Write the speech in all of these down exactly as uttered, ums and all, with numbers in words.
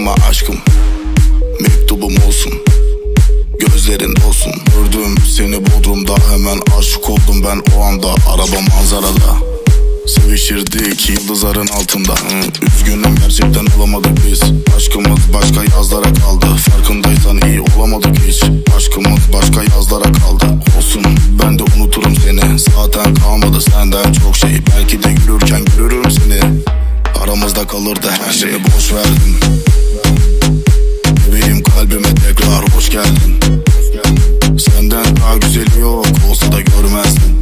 Bakma aşkım, mektubum olsun, gözlerin olsun. Gördüm seni Bodrum'da, hemen aşık oldum ben o anda. Araba manzarada, sevişirdik yıldızların altında. Üzgünüm gerçekten olamadık biz. Aşkımız başka yazlara kaldı. Farkındaysan iyi olamadık hiç. Aşkımız başka yazlara kaldı. Olsun, ben de unuturum seni. Zaten kalmadı senden çok şey. Belki de yürürken görürüm seni. Aramızda kalırdı her şey. Boş verdim, bebeğim kalbime tekrar hoş geldin. Senden daha güzeli yok, olsa da görmezdim.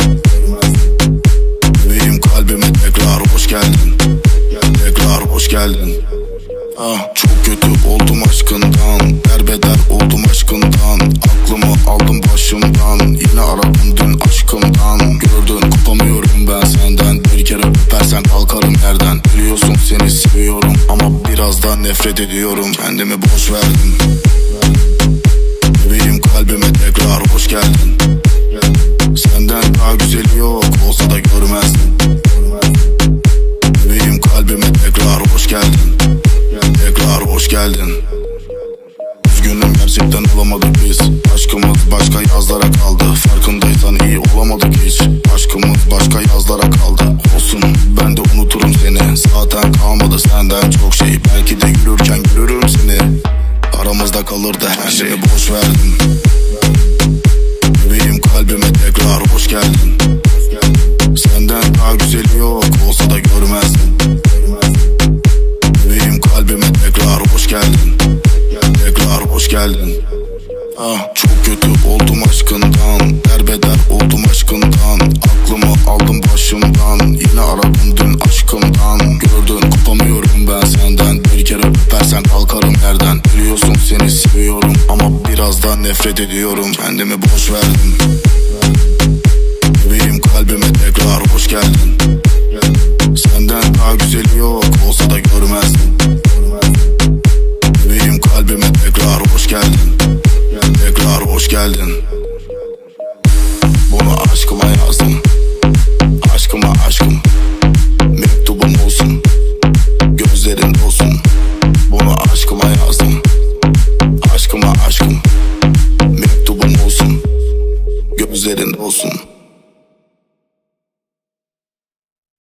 Bebeğim kalbime tekrar hoş geldin. Tekrar hoş geldin. Ah, çok kötü oldum aşkından, derbeder oldum aşkından. Aklımı aldım başımdan, yine aradım dün aşkımdan. Gördün kopamıyorum ben senden, bir kere öpersen kalkarım yerden. Biliyorsun seni seviyorum ama biraz da nefret ediyorum. Kendimi boş verdim, bebeğim kalbime tekrar hoş geldin. Senden daha güzeli yok, olsa da görmezdim. Bebeğim kalbime tekrar hoş geldin. Tekrar hoş geldin. Üzgünüm gerçekten olamadık biz. Aşkımız başka yazlara kaldı. Farkındaysan iyi olamadık hiç. Aşkımız başka yazlara kaldı. Olsun, ben de unuturum seni. Zaten kalmadı senden çok şey. Belki de yürürken görürüm seni. Aramızda kalırdı her şey. Boş verdim, bebeğim kalbime tekrar hoş geldin. Senden daha güzeli yok, olsa da görmezdim. Bebeğim kalbime tekrar hoş geldin. Tekrar hoş geldin. Ah, çok kötü oldum aşkından, derbeder oldum aşkından. Aklımı aldım başımdan, yine aradım dün aşkımdan. Gördün kopamıyorum ben senden, bir kere öpersen kalkarım yerden. Biliyorsun seni seviyorum ama biraz da nefret ediyorum. Kendimi boş verdim, bebeğim kalbime tekrar hoş geldin. Senden daha güzeli yok, olsa da görmezdim. Bebeğim kalbime tekrar hoş geldin. Tekrar hoş geldin. Bunu aşk